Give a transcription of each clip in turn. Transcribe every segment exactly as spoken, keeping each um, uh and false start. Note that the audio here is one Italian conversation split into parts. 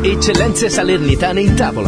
Eccellenze salernitane in tavola.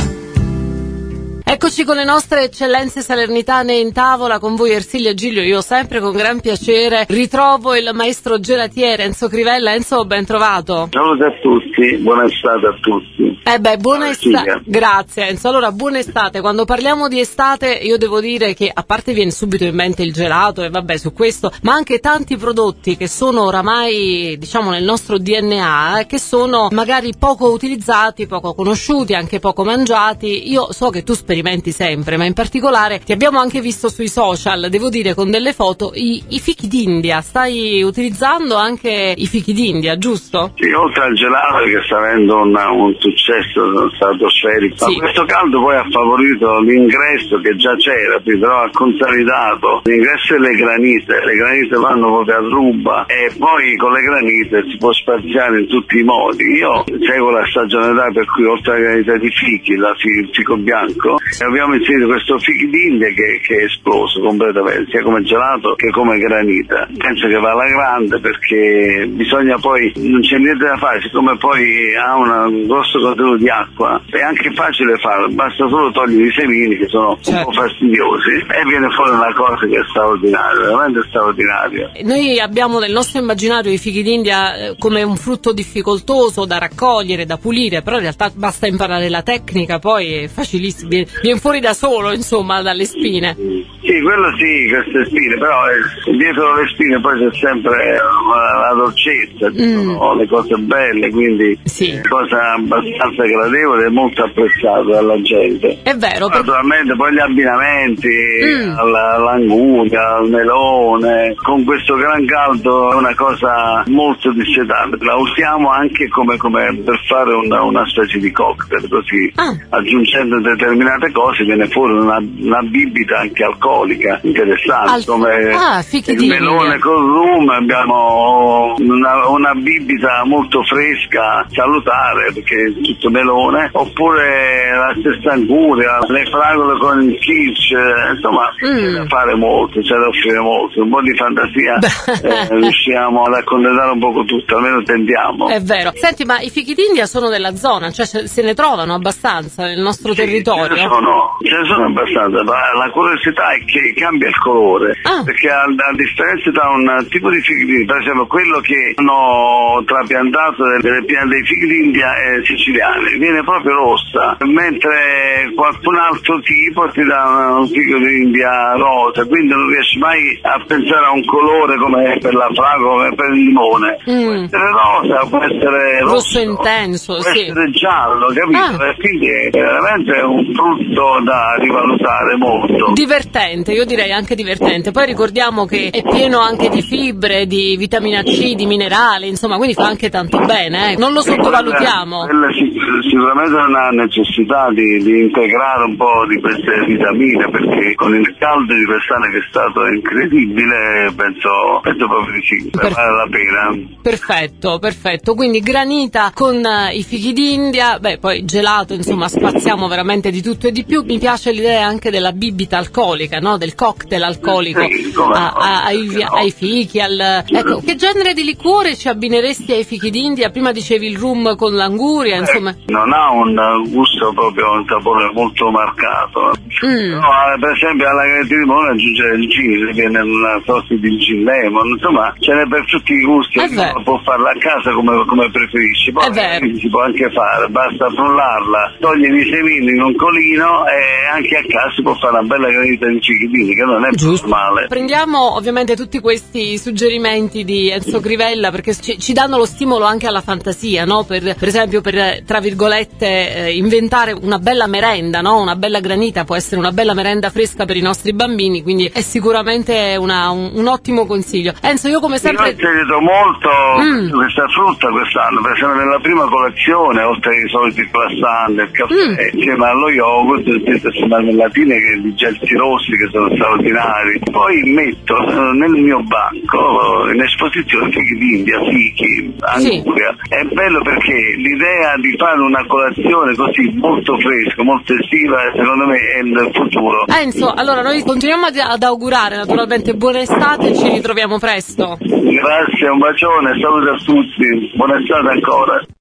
Eccoci con le nostre eccellenze salernitane in tavola, con voi Ersilia e Giglio. Io sempre con gran piacere ritrovo il maestro gelatiere Enzo Crivella. Enzo, ben trovato. Salute a tutti, buona estate a tutti. Eh beh, buona estate. Grazie Enzo. Allora, buona estate. Quando parliamo di estate io devo dire che a parte viene subito in mente il gelato e vabbè su questo, ma anche tanti prodotti che sono oramai diciamo nel nostro D N A, eh, che sono magari poco utilizzati, poco conosciuti, anche poco mangiati. Io so che tu sperimenti sempre, ma in particolare ti abbiamo anche visto sui social, devo dire con delle foto, i, i fichi d'India. Stai utilizzando anche i fichi d'India, giusto? Sì, oltre al gelato che sta avendo una, un successo stratosferico, sì. Questo caldo poi ha favorito l'ingresso che già c'era, però ha consolidato l'ingresso delle granite. Le granite vanno proprio a ruba e poi con le granite si può spaziare in tutti i modi. Io seguo la stagionalità per cui oltre alla granita di fichi, la il fico bianco, abbiamo inserito questo fichi d'India che, che è esploso completamente, sia come gelato che come granita. Penso che va alla grande perché bisogna poi, non c'è niente da fare, siccome poi ha una, un grosso contenuto di acqua, è anche facile farlo, basta solo togliere i semini che sono certo. un po' fastidiosi e viene fuori una cosa che è straordinaria, veramente straordinaria. Noi abbiamo nel nostro immaginario i fichi d'India come un frutto difficoltoso da raccogliere, da pulire, però in realtà basta imparare la tecnica, poi è facilissimo. Viene fuori da solo, insomma, dalle spine. Sì, quello sì, queste spine, però eh, dietro le spine poi c'è sempre la, la dolcezza, mm. sono le cose belle, quindi sì. è cosa abbastanza gradevole e molto apprezzata dalla gente. È vero. Naturalmente perché... poi gli abbinamenti, mm. all'anguria, al melone, con questo gran caldo è una cosa molto dissetante. La usiamo anche come, come per fare una, una specie di cocktail, così ah. aggiungendo determinate cose viene fuori una, una bibita anche alcolica interessante. Al... come ah, il melone col rum. Abbiamo una, una bibita molto fresca, salutare perché è tutto melone, oppure la stessa anguria, le fragole con il kitsch, insomma mm. c'è da fare molto, c'è da offrire molto, un po' di fantasia eh, riusciamo ad accontentare un poco tutto, almeno tendiamo. È vero. Senti, ma i fichi d'India sono della zona, cioè se ne trovano abbastanza nel nostro sì, territorio? Ce ne sono, ce ne sono abbastanza, ma la curiosità è che cambia il colore, ah. perché a, a differenza da un tipo di fichi d'India, per esempio quello che hanno trapiantato delle piante dei fichi d'India eh, siciliani, viene proprio rossa, mentre qualcun altro tipo ti dà un fico d'India rosa, quindi non riesci mai a pensare a un colore come per la fragola, come per il limone. Mm. Può essere rosa, può essere rosso, rosso intenso, può sì. essere giallo, capito? Ah. E quindi è veramente un frutto da rivalutare molto. Divertente, io direi anche divertente. Poi ricordiamo che è pieno anche di fibre, di vitamina C, di minerali, insomma, quindi fa anche tanto bene, eh. Non lo sottovalutiamo. Quella, quella sicuramente è una necessità di, di integrare un po' di queste vitamine, perché con il caldo di quest'anno che è stato incredibile, penso, penso proprio di sì, per... vale la pena. Perfetto, perfetto. Quindi granita con uh, i fichi d'India, beh, poi gelato, insomma, spaziamo veramente di tutto e di più. Mi piace l'idea anche della bibita alcolica, no? Del cocktail alcolico sì, a, a, ai, no. ai fichi. Al... Ecco, che genere di liquore ci abbineresti ai fichi d'India? Prima dicevi il rum con l'anguria, insomma. Eh, non ha un gusto proprio, un sapore molto marcato. Mm. No, per esempio alla granita di limone aggiungere il gin, viene una sorta di gin lemon, insomma ce n'è per tutti i gusti, uno può farla a casa come, come preferisci, poi si può anche fare, basta frullarla, togliere i semini in un colino e anche a casa si può fare una bella granita di fichi, che non è giusto male. Prendiamo ovviamente tutti questi suggerimenti di Enzo Crivella perché ci, ci danno lo stimolo anche alla fantasia, no? Per, per esempio per, tra virgolette, eh, inventare una bella merenda, no? Una bella granita può essere una bella merenda fresca per i nostri bambini, quindi è sicuramente una, un, un ottimo consiglio. Enzo, io come sempre... Io ho inserito molto mm. questa frutta quest'anno, per esempio nella prima colazione, oltre ai soliti croissant, il caffè, mm. insieme allo yogurt, queste marmellatine che, di gelsi rossi che sono straordinari. Poi metto eh, nel mio banco in esposizione fichi d'India, fichi, anguria. Sì. È bello perché l'idea di fare una colazione così molto fresca, molto estiva, secondo me è il futuro. Enzo, allora noi continuiamo ad, ad augurare naturalmente buona estate e ci ritroviamo presto. Grazie, un bacione, saluto a tutti, buona estate ancora.